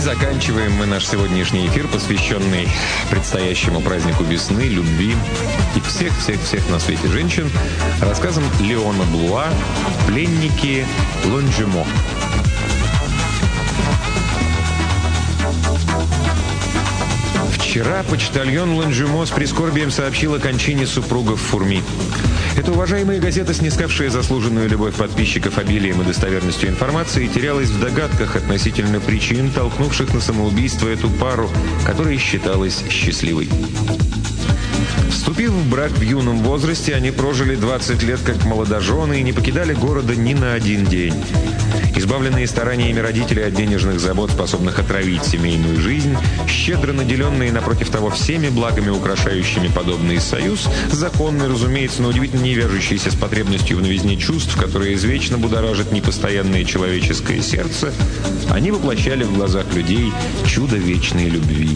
заканчиваем мы наш сегодняшний эфир, посвященный предстоящему празднику весны, любви и всех на свете женщин, рассказом Леона Блуа «Пленники Лонжюмо». Вчера почтальон Лонжюмо с прискорбием сообщил о кончине супругов Фурми. Эта уважаемая газета, снискавшая заслуженную любовь подписчиков обилием и достоверностью информации, терялась в догадках относительно причин, толкнувших на самоубийство эту пару, которая считалась счастливой. Вступив в брак в юном возрасте, они прожили 20 лет как молодожены и не покидали города ни на один день. Избавленные стараниями родителей от денежных забот, способных отравить семейную жизнь, щедро наделенные, напротив того, всеми благами, украшающими подобный союз, законный, разумеется, но удивительно не вяжущийся с потребностью в новизне чувств, которые извечно будоражит непостоянное человеческое сердце, они воплощали в глазах людей чудо вечной любви.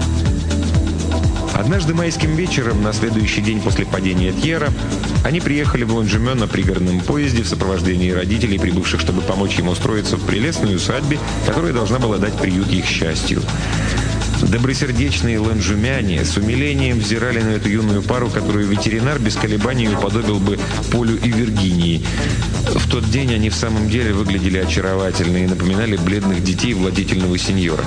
Однажды майским вечером, на следующий день после падения Тьера, они приехали в Лонжюмо на пригородном поезде в сопровождении родителей, прибывших, чтобы помочь им устроиться в прелестной усадьбе, которая должна была дать приют их счастью. Добросердечные лонжумяне с умилением взирали на эту юную пару, которую ветеринар без колебаний уподобил бы Полю и Виргинии. В тот день они в самом деле выглядели очаровательно и напоминали бледных детей владетельного сеньора.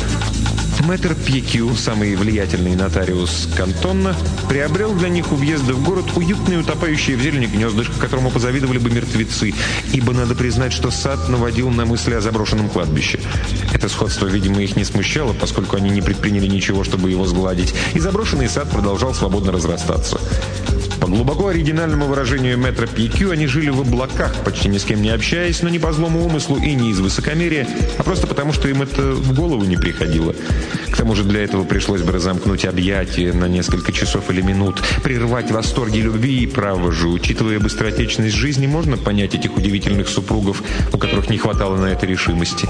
Мэтр Пьекю, самый влиятельный нотариус Кантона, приобрел для них у въезда в город уютное утопающее в зелени гнездышко, которому позавидовали бы мертвецы, ибо надо признать, что сад наводил на мысли о заброшенном кладбище. Это сходство, видимо, их не смущало, поскольку они не предприняли ничего, чтобы его сгладить, и заброшенный сад продолжал свободно разрастаться. По глубоко оригинальному выражению мэтра Пьекю, они жили в облаках, почти ни с кем не общаясь, но не по злому умыслу и не из высокомерия, а просто потому, что им это в голову не приходило. К тому же для этого пришлось бы разомкнуть объятия на несколько часов или минут, прервать восторги любви, и право же, учитывая быстротечность жизни, можно понять этих удивительных супругов, у которых не хватало на это решимости.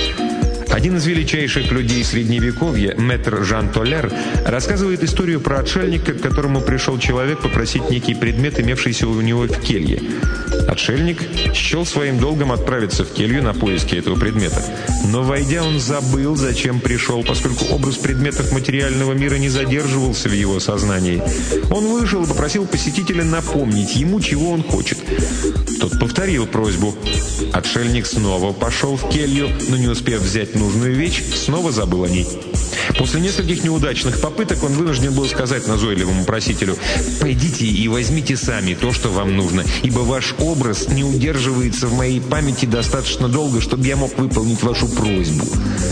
Один из величайших людей Средневековья, мэтр Жан Толлер, рассказывает историю про отшельника, к которому пришел человек попросить некий предмет, имевшийся у него в келье. Отшельник счел своим долгом отправиться в келью на поиски этого предмета. Но, войдя, он забыл, зачем пришел, поскольку образ предметов материального мира не задерживался в его сознании. Он вышел и попросил посетителя напомнить ему, чего он хочет. Тот повторил просьбу. Отшельник снова пошел в келью, но, не успев взять нужную вещь, снова забыл о ней. После нескольких неудачных попыток он вынужден был сказать назойливому просителю: «Пойдите и возьмите сами то, что вам нужно, ибо ваш образ не удерживается в моей памяти достаточно долго, чтобы я мог выполнить вашу просьбу».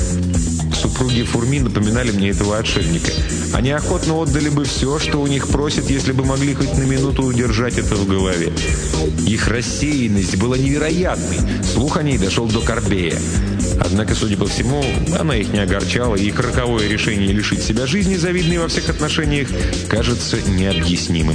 Супруги Фурми напоминали мне этого отшельника. Они охотно отдали бы все, что у них просят, если бы могли хоть на минуту удержать это в голове. Их рассеянность была невероятной. Слух о ней дошел до Корбея. Однако, судя по всему, она их не огорчала, и их роковое решение лишить себя жизни, завидной во всех отношениях, кажется необъяснимым.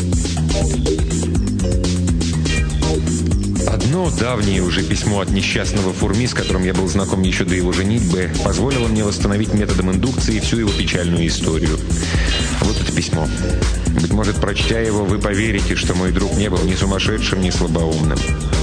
Одно давнее уже письмо от несчастного Фурми, с которым я был знаком еще до его женитьбы, позволило мне восстановить методом индукции всю его печальную историю. Вот это письмо. Быть может, прочтя его, вы поверите, что мой друг не был ни сумасшедшим, ни слабоумным.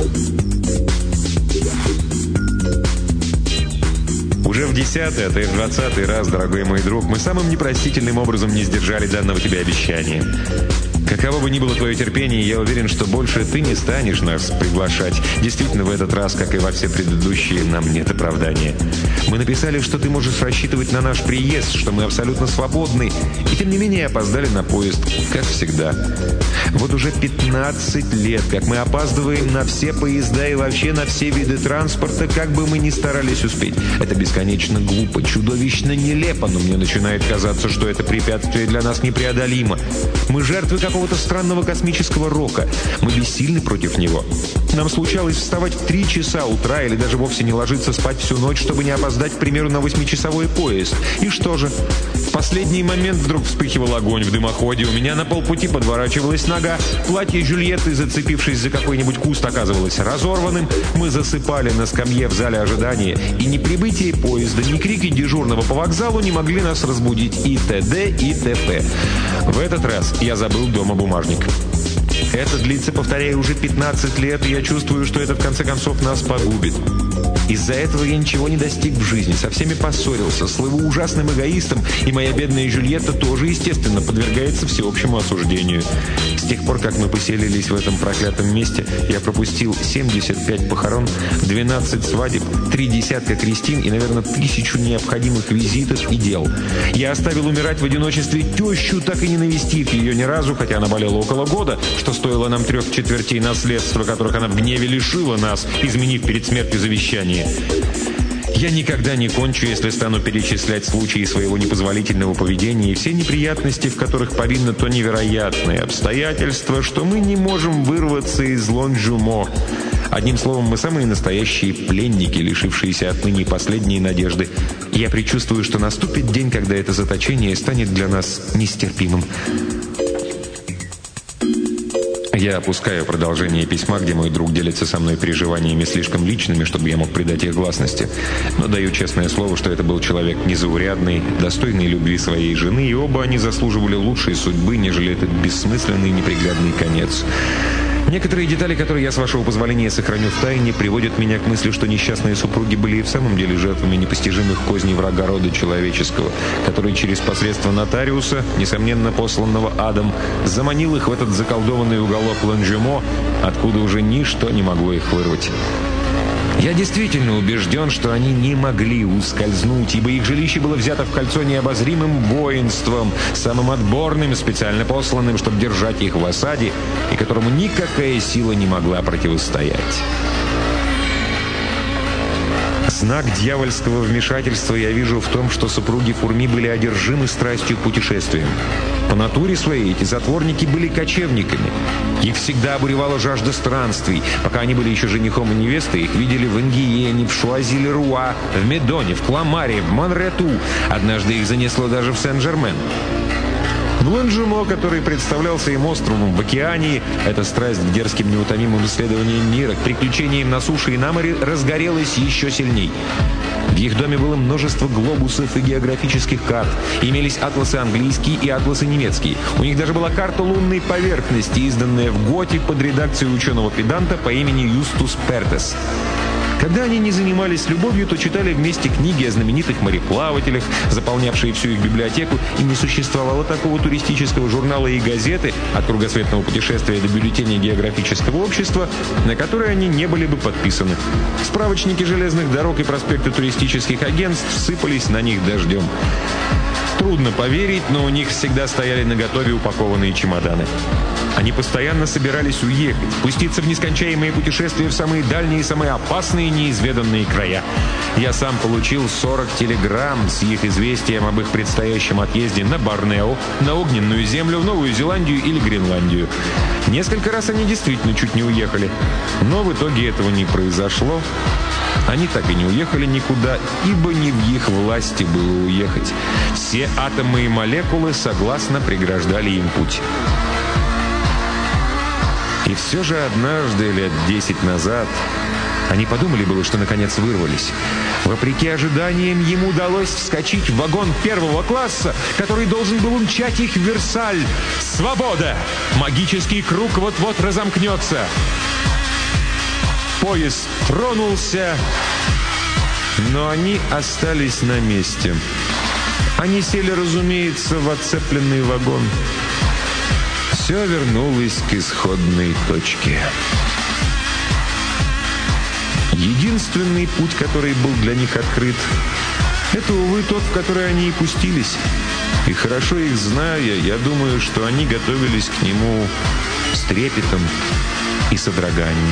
Уже в 10-й, а то и в 20-й раз, дорогой мой друг, мы самым непростительным образом не сдержали данного тебе обещания. Каково бы ни было твое терпение, я уверен, что больше ты не станешь нас приглашать. Действительно, в этот раз, как и во все предыдущие, нам нет оправдания. Мы написали, что ты можешь рассчитывать на наш приезд, что мы абсолютно свободны, и тем не менее опоздали на поезд, как всегда. Вот уже 15 лет, как мы опаздываем на все поезда и вообще на все виды транспорта, как бы мы ни старались успеть. Это бесконечно глупо, чудовищно нелепо, но мне начинает казаться, что это препятствие для нас непреодолимо. Мы жертвы какого-то странного космического рока. Мы бессильны против него. Нам случалось вставать в 3 часа утра или даже вовсе не ложиться спать всю ночь, чтобы не опоздать, к примеру, на 8-часовой поезд. И что же? В последний момент вдруг вспыхивал огонь в дымоходе, у меня на полпути подворачивалась нога, платье Жюльетты, зацепившись за какой-нибудь куст, оказывалось разорванным, мы засыпали на скамье в зале ожидания, и ни прибытие поезда, ни крики дежурного по вокзалу не могли нас разбудить, и т.д. и т.п. В этот раз я забыл дома бумажник. Это длится, повторяю, уже 15 лет, и я чувствую, что это в конце концов нас погубит. Из-за этого я ничего не достиг в жизни, со всеми поссорился, слыву ужасным эгоистом, и моя бедная Жюльетта тоже, естественно, подвергается всеобщему осуждению. С тех пор, как мы поселились в этом проклятом месте, я пропустил 75 похорон, 12 свадеб, 3 десятка крестин и, наверное, 1000 необходимых визитов и дел. Я оставил умирать в одиночестве тещу, так и не навестив ее ни разу, хотя она болела около года, что стоило нам 3/4 наследства, которых она в гневе лишила нас, изменив перед смертью завещание. Я никогда не кончу, если стану перечислять случаи своего непозволительного поведения и все неприятности, в которых повинно то невероятное обстоятельство, что мы не можем вырваться из Лонжумо. Одним словом, мы самые настоящие пленники, лишившиеся отныне последней надежды. И я предчувствую, что наступит день, когда это заточение станет для нас нестерпимым. Я опускаю продолжение письма, где мой друг делится со мной переживаниями слишком личными, чтобы я мог придать их гласности. Но даю честное слово, что это был человек незаурядный, достойный любви своей жены, и оба они заслуживали лучшей судьбы, нежели этот бессмысленный и неприглядный конец. Некоторые детали, которые я, с вашего позволения, сохраню в тайне, приводят меня к мысли, что несчастные супруги были и в самом деле жертвами непостижимых козней врага рода человеческого, который через посредство нотариуса, несомненно посланного адом, заманил их в этот заколдованный уголок Лонжумо, откуда уже ничто не могло их вырвать. Я действительно убежден, что они не могли ускользнуть, ибо их жилище было взято в кольцо необозримым воинством, самым отборным, специально посланным, чтобы держать их в осаде, и которому никакая сила не могла противостоять. Знак дьявольского вмешательства я вижу в том, что супруги Фурми были одержимы страстью к путешествиям. По натуре своей эти затворники были кочевниками. Их всегда обуревала жажда странствий. Пока они были еще женихом и невестой, их видели в Ангиене, в Шуази-ле-Руа, в Медоне, в Кламаре, в Монрету. Однажды их занесло даже в Сен-Жермен. В Лонжумо, который представлялся им островом в океане, эта страсть к дерзким неутомимым исследованиям мира, к приключениям на суше и на море разгорелась еще сильней. В их доме было множество глобусов и географических карт. Имелись атласы английские и атласы немецкие. У них даже была карта лунной поверхности, изданная в Готе под редакцией ученого-педанта по имени Юстус Пертес. Когда они не занимались любовью, то читали вместе книги о знаменитых мореплавателях, заполнявшие всю их библиотеку, и не существовало такого туристического журнала и газеты, от кругосветного путешествия до бюллетеня географического общества, на которые они не были бы подписаны. Справочники железных дорог и проспекты туристических агентств сыпались на них дождем. Трудно поверить, но у них всегда стояли наготове упакованные чемоданы. Они постоянно собирались уехать, пуститься в нескончаемые путешествия в самые дальние и самые опасные неизведанные края. Я сам получил 40 телеграмм с их известием об их предстоящем отъезде на Борнео, на Огненную землю, в Новую Зеландию или Гренландию. Несколько раз они действительно чуть не уехали, но в итоге этого не произошло. Они так и не уехали никуда, ибо не в их власти было уехать. Все атомы и молекулы согласно преграждали им путь. И все же однажды, лет 10 назад, они подумали было, что наконец вырвались. Вопреки ожиданиям, им удалось вскочить в вагон первого класса, который должен был умчать их в Версаль. Свобода! Магический круг вот-вот разомкнется. Поезд тронулся, но они остались на месте. Они сели, разумеется, в оцепленный вагон. Все вернулось к исходной точке. Единственный путь, который был для них открыт, это, увы, тот, в который они и пустились. И хорошо их зная, я думаю, что они готовились к нему с трепетом и содроганием.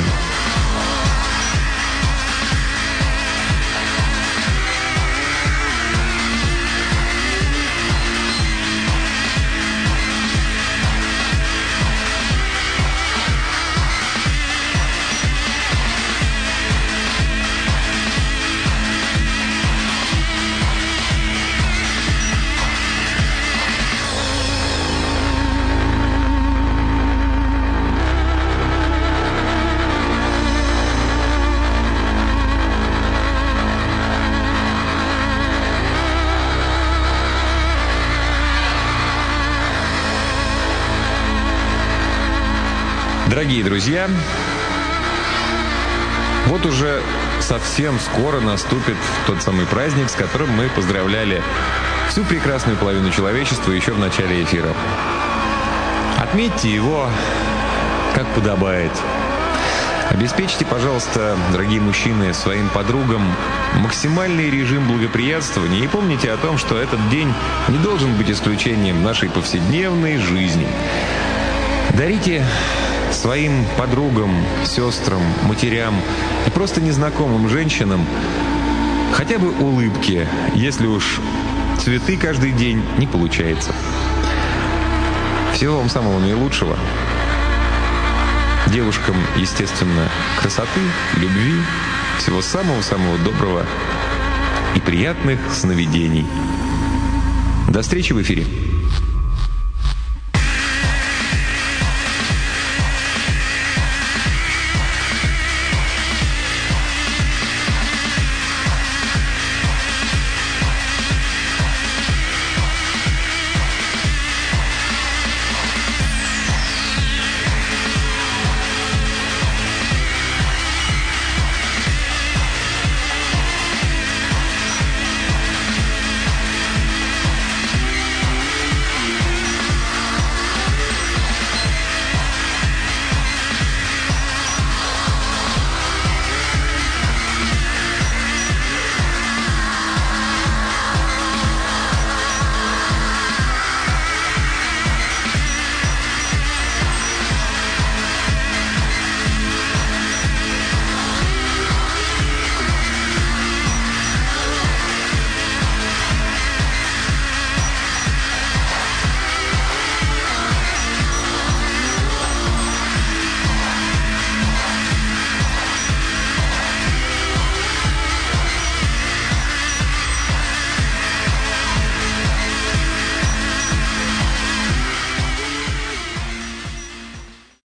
Дорогие друзья, вот уже совсем скоро наступит тот самый праздник, с которым мы поздравляли всю прекрасную половину человечества еще в начале эфира. Отметьте его, как подобает. Обеспечьте, пожалуйста, дорогие мужчины, своим подругам максимальный режим благоприятствования и помните о том, что этот день не должен быть исключением нашей повседневной жизни. Дарите своим подругам, сестрам, матерям и просто незнакомым женщинам хотя бы улыбки, если уж цветы каждый день не получается. Всего вам самого наилучшего. Девушкам, естественно, красоты, любви, всего самого-самого доброго и приятных сновидений. До встречи в эфире.